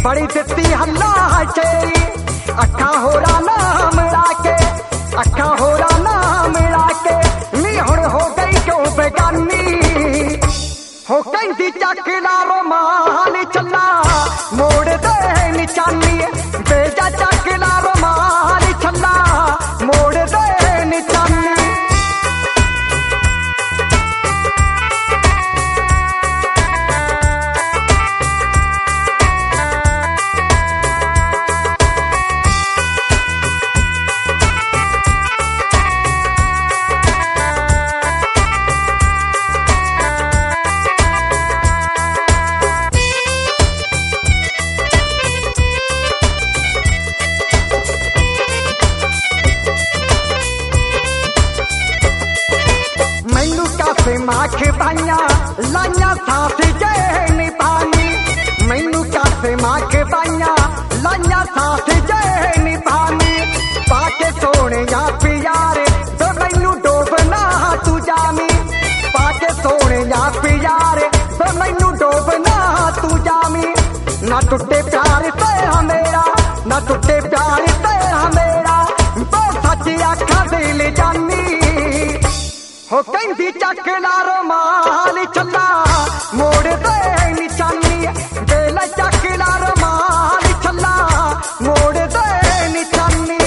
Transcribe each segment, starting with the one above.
बड़ी दित्ती हल्ला चेरी अखा होरा नाम लाके अखा होरा नाम लाके नी हुण हो गई क्यों बेगानी हो कहती चकला रोमाल चला मोड़ दे निचानी बेजा चकला रोमाल चला मोड़ दे निचानी माख पाइया लाइया साथ जैन पानी मैनू कासे माख पाइया लाइया साथ जैन पानी पाके सोने या प्यारे तो मैनू डोबना तू जामी पाके सोने या प्यारे तो मैनू डोबना तू जामी ना टुटे प्यार तेरा मेरा ना टुटे प्यार तेरा मेरा तो सच आखा दिल जानी हो कहती चकला रोमाल चला मोड़ दे निचानी बेला चकला रोमाल चला मोड़ दे निचानी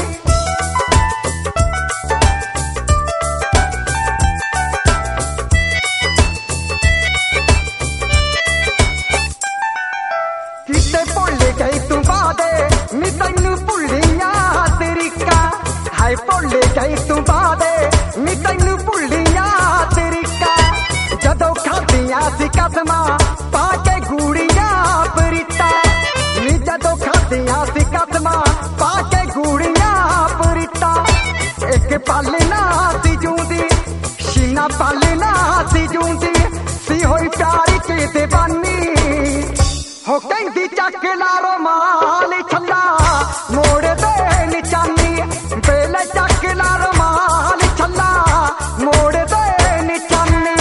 किते भुल गई तू बादे नी तैनू भुलिया तरीका हाय भुल गई तू बादे नी तैनू भुलिया तरीका जदों खादियां सी कदमा पाके गूड़िया परीता नी जदों खादियां सी कदमा पाके गूड़िया परीता एक पल ना सी जूंदी शीना पल ना सी जूंदी सी होई प्यार के दीवानी हो कहती चकला रोमाल चला मोड़ दे निचानी बेले चकला रोमाल चला मोड़ दे निचानी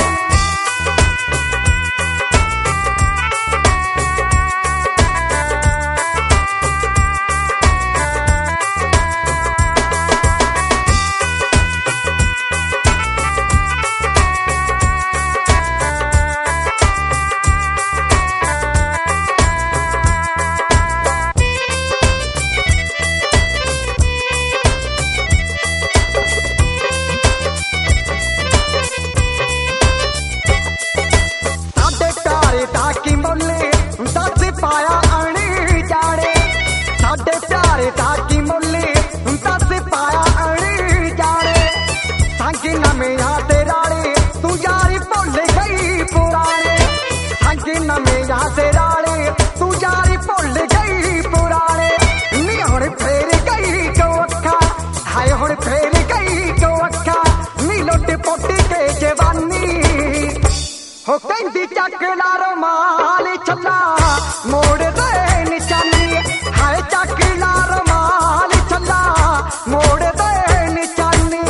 ताकि मुल्ले दस पाया अणी जाने साडे प्यारे ताकि मुल्ले दस पाया अणी जाने संगी नमे याद राले तू यारी भुल गई पुराने संगी नमे याद राले तू यारी भुल गई पुराने नी हुण फेर गई क्यों अखा हाय हुण फेर गई क्यों अखा नी लुट पुट के जवानी हो कहती चकला रोमाल चला मोड़ दे निचानी हाय चकला रोमाल चला मोड़ दे निचानी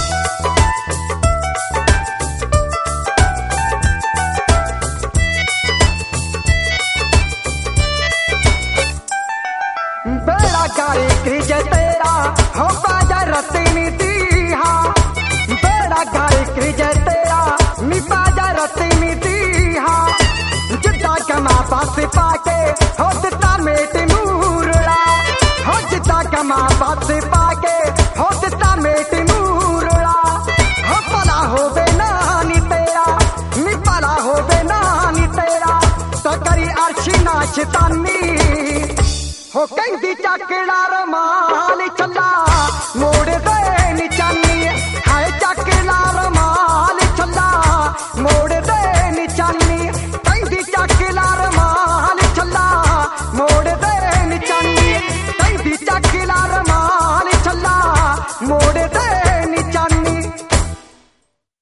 बेड़ा गाड़ी क्रिज तेरा हो बाजा रतनी दी हाँ बेड़ा गाड़ी क्रिज तेरा नी बाजा रतनी दी हाँ जिद्दा कमा पास पाके हो दिता मेट नूरला हो जिद्दा कमा पास पाके हो दिता मेट नूरला हो भला होवे नानी तेरा नी भला होवे नानी तेरा तो करी अर्शी ना शैतानी हो कहती चकला रोमाल चला मोड़ दे निचानी हाय चकला रोमाल चला मोड़ दे निचानी कहती चकला रोमाल चला मोड़ दे निचानी कहती चकला रोमाल चला मोड़ दे